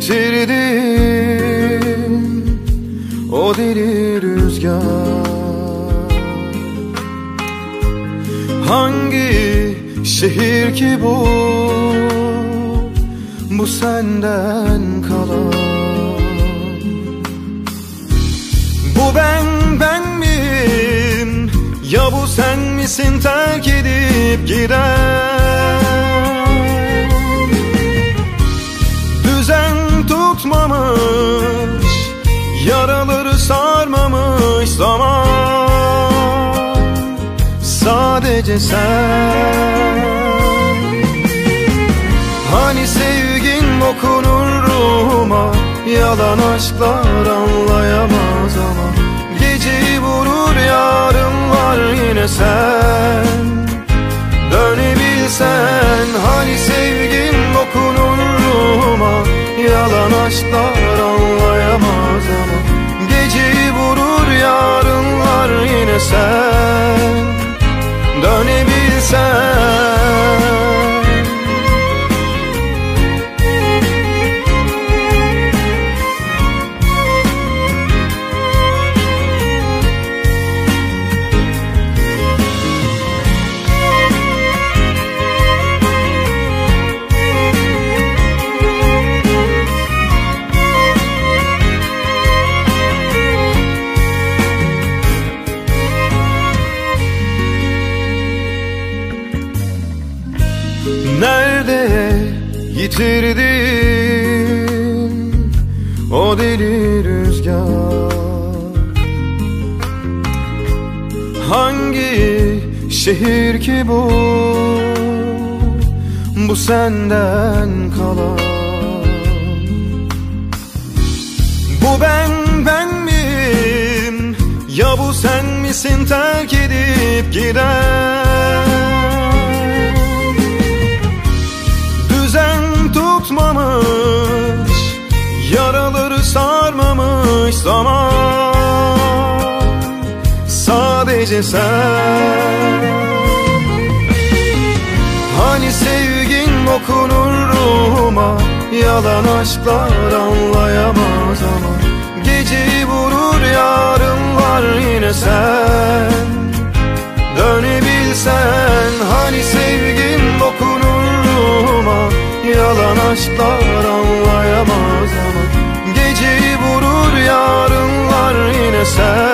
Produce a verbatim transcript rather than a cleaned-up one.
yitirdim o deli rüzgar. Hangi şehir ki bu, bu senden kalan? Bu ben, ben miyim, ya bu sen misin terk edip giden? Düzen tutmamış, yaraları sarmamış zaman. Sadece sen. Hani sevgin dokunur ruhuma, yalan aşklar anlayamaz ama geceyi vurur yarınlar yine sen. Dönebilsen, hani sevgin dokunur ruhuma, yalan aşklar anlayamaz ama geceyi vurur yarınlar yine sen. Dönebilsen. Nerede yitirdim o deli rüzgar? Hangi şehir ki bu, bu senden kalan? Bu ben, ben miyim, ya bu sen misin terk edip giden? Tutmamış, yaraları sarmamış zaman. Sadece sen. Hani sevgin dokunur ruhuma, yalan aşklar anlayamaz ama geceyi vurur yarınlar yine sen. Dönebilsen, hani sevgin dokunur ruhuma, yalan aşklar anlayamaz ama geceyi vurur yarınlar yine sen.